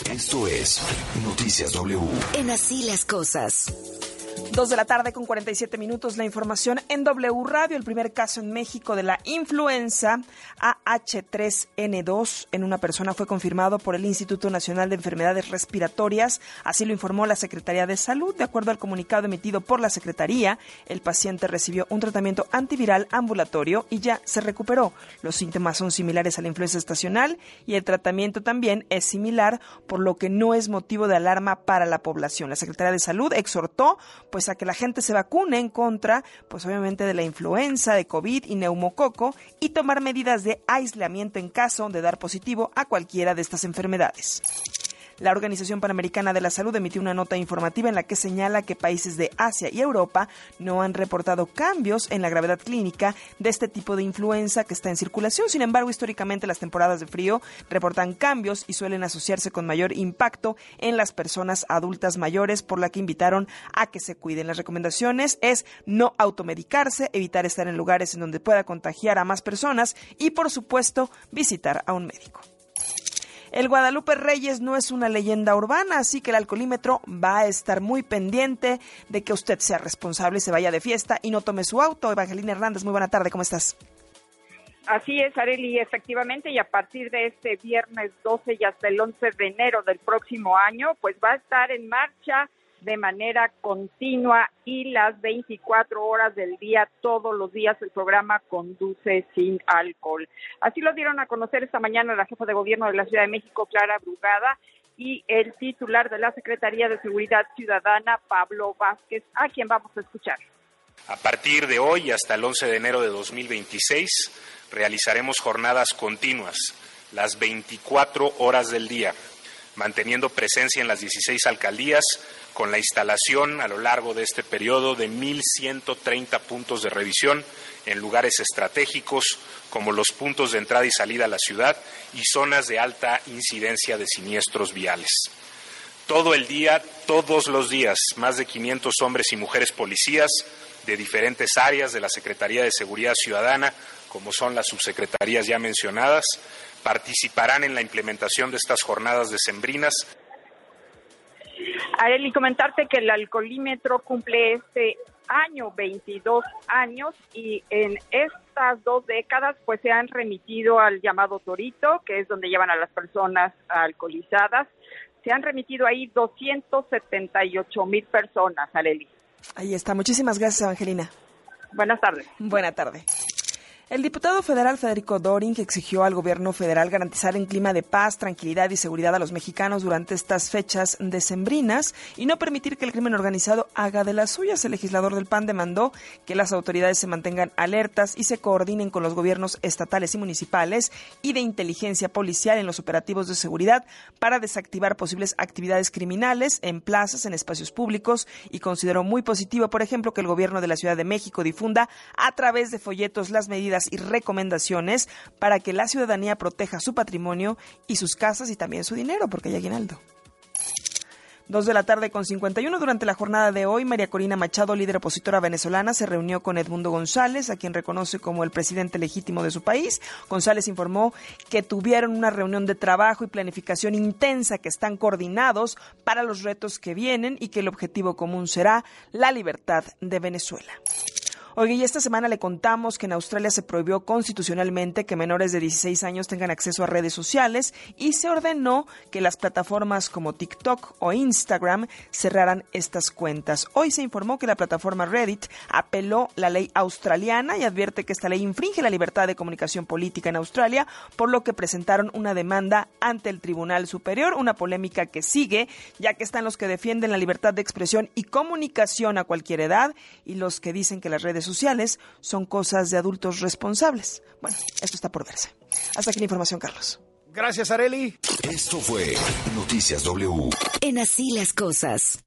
Esto es Noticias W. En Así las Cosas. 2:47 p.m. La información en W Radio. El primer caso en México de la influenza AH3N2 en una persona fue confirmado por el Instituto Nacional de Enfermedades Respiratorias. Así lo informó la Secretaría de Salud. De acuerdo al comunicado emitido por la Secretaría, el paciente recibió un tratamiento antiviral ambulatorio y ya se recuperó. Los síntomas son similares a la influenza estacional y el tratamiento también es similar, por lo que no es motivo de alarma para la población. La Secretaría de Salud exhortó a que la gente se vacune en contra, obviamente, de la influenza, de COVID y neumococo, y tomar medidas de aislamiento en caso de dar positivo a cualquiera de estas enfermedades. La Organización Panamericana de la Salud emitió una nota informativa en la que señala que países de Asia y Europa no han reportado cambios en la gravedad clínica de este tipo de influenza que está en circulación. Sin embargo, históricamente las temporadas de frío reportan cambios y suelen asociarse con mayor impacto en las personas adultas mayores, por la que invitaron a que se cuiden. Las recomendaciones es no automedicarse, evitar estar en lugares en donde pueda contagiar a más personas y, por supuesto, visitar a un médico. El Guadalupe Reyes no es una leyenda urbana, así que el alcoholímetro va a estar muy pendiente de que usted sea responsable, se vaya de fiesta y no tome su auto. Evangelina Hernández, muy buena tarde, ¿cómo estás? Así es, Arely, efectivamente, y a partir de este viernes 12 y hasta el 11 de enero del próximo año, pues va a estar en marcha de manera continua y las 24 horas del día, todos los días, el programa Conduce sin Alcohol. Así lo dieron a conocer esta mañana la jefa de gobierno de la Ciudad de México, Clara Brugada, y el titular de la Secretaría de Seguridad Ciudadana, Pablo Vázquez, a quien vamos a escuchar. A partir de hoy hasta el 11 de enero de 2026 realizaremos jornadas continuas, las 24 horas del día, manteniendo presencia en las 16 alcaldías, con la instalación a lo largo de este periodo de 1,130 puntos de revisión en lugares estratégicos como los puntos de entrada y salida a la ciudad y zonas de alta incidencia de siniestros viales. Todo el día, todos los días, más de 500 hombres y mujeres policías de diferentes áreas de la Secretaría de Seguridad Ciudadana, como son las subsecretarías ya mencionadas, participarán en la implementación de estas jornadas decembrinas. Arely, comentarte que el alcoholímetro cumple este año 22 años y en estas 2 décadas pues se han remitido al llamado Torito, que es donde llevan a las personas alcoholizadas. Se han remitido ahí 278,000 personas, Arely. Ahí está. Muchísimas gracias, Evangelina. Buenas tardes. Buena tarde. El diputado federal Federico Doring exigió al gobierno federal garantizar un clima de paz, tranquilidad y seguridad a los mexicanos durante estas fechas decembrinas y no permitir que el crimen organizado haga de las suyas. El legislador del PAN demandó que las autoridades se mantengan alertas y se coordinen con los gobiernos estatales y municipales y de inteligencia policial en los operativos de seguridad para desactivar posibles actividades criminales en plazas, en espacios públicos, y consideró muy positivo, por ejemplo, que el gobierno de la Ciudad de México difunda a través de folletos las medidas y recomendaciones para que la ciudadanía proteja su patrimonio y sus casas y también su dinero, porque hay aguinaldo. 2:51 p.m. Durante la jornada de hoy, María Corina Machado, líder opositora venezolana, se reunió con Edmundo González, a quien reconoce como el presidente legítimo de su país. González informó que tuvieron una reunión de trabajo y planificación intensa, que están coordinados para los retos que vienen y que el objetivo común será la libertad de Venezuela. Oye, y esta semana le contamos que en Australia se prohibió constitucionalmente que menores de 16 años tengan acceso a redes sociales y se ordenó que las plataformas como TikTok o Instagram cerraran estas cuentas. Hoy se informó que la plataforma Reddit apeló la ley australiana y advierte que esta ley infringe la libertad de comunicación política en Australia, por lo que presentaron una demanda ante el Tribunal Superior, una polémica que sigue, ya que están los que defienden la libertad de expresión y comunicación a cualquier edad y los que dicen que las redes sociales son cosas de adultos responsables. Bueno, esto está por verse. Hasta aquí la información, Carlos. Gracias, Arely. Esto fue Noticias W. En Así las Cosas.